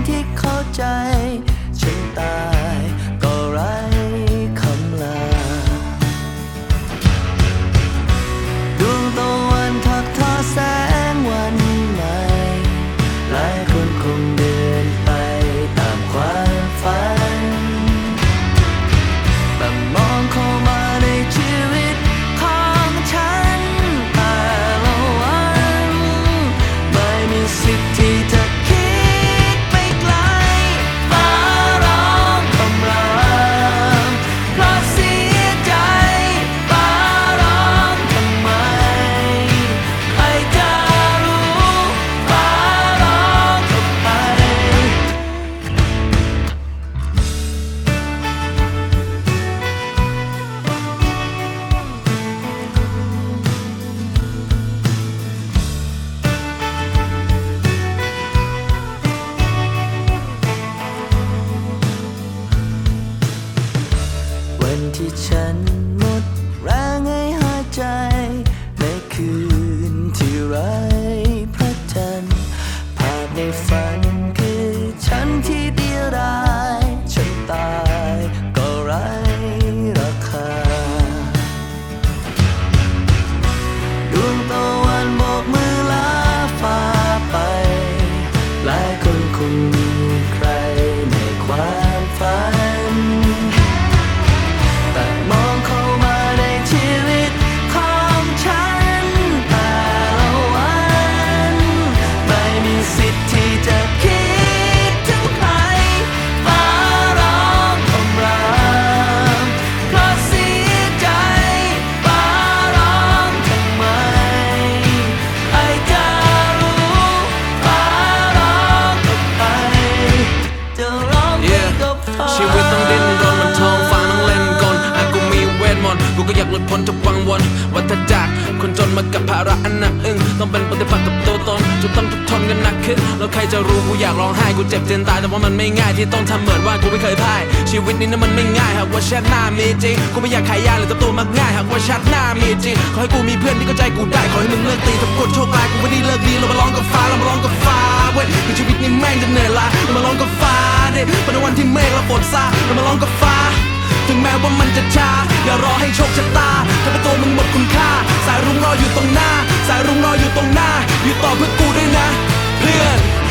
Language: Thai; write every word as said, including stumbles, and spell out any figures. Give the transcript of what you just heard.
ที่เข้าใจฉันตายก็ไร้คำลาดวงตะวันทักทอแสงวันใหม่หลายคนคงเดินไปตามความฝันแต่มองเข้ามาในชีวิตของฉันแต่ละวันไม่มีสิทธิ์ที่จะคิดไปไกลฟ้าร้องคำรามเพราะเสียใจฟ้าร้องทำไมใครจะรู้ฟ้าร้องทำไมวันที่ฉันหมดแรงให้หายใจในคืนที่ไร้พระจันทร์ภาพในฝันคือฉันที่เดียวดายฉันตายก็ไร้ราคาดวงตะวันโบกมือลาฟ้าไปหลายคนคงมีใครในความฝันแต่มองเข้ามาในชีวิตของฉันแต่ละวันไม่มีสิทธิ์ที่จะคิดถึงใครฟ้าร้องคำรามเพราะเสียใจฟ้าร้องทำไมใครจะรู้ฟ้าร้องกับใครจะร้องไปกับฟ้าชีวิตต้องดิ้นรนบนท้องฟ้าต้องเล่นกลอาจกูมีเวทมนต์กูก็อยากหลุดพ้นจากวังวนวัฏจักรคนจนมากับภาระอันหนักอึ้งต้องเป็นปฏิปักษ์กับตัวตนจนต้องทุกข์ทนกันหนักขึ้นแล้วใครจะรู้กูอยากร้องไห้กูเจ็บจนตายแต่ว่ามันไม่ง่ายที่ต้องทำเหมือนว่ากูไม่เคยพ่ายชีวิตนี้นั้นมันไม่ง่ายหากว่าชาติหน้ามีจริงกูไม่อยากขายยาหรือตัวตัวมักง่ายหากว่าชาติหน้ามีจริงขอให้กูมีเพื่อนที่เข้าใจกูได้ขอให้มึงเลิกตีถ้ากดโชคร้ายกูไม่ได้เลิกดีเรามาร้องกับฟ้าเรามาร้องกับฟ้าเว้ยในชีวิตนี้แม่งจะเหนื่อยล้าเรามาร้องกับฟ้าดิเป็นวันที่เมฆและฝนซาเรามาร้องกับฟ้าถึงแม้ว่ามันจะช้าอย่ารอให้โชคชะตาถ้าเป็นตัวมึงหมดคุณค่าสายรุ้งรออยู่ตรงหน้าสายรุ้งรออยู่ตรงหน้าอยู่ต่อเพื่อกูด้วยนะเพื่อน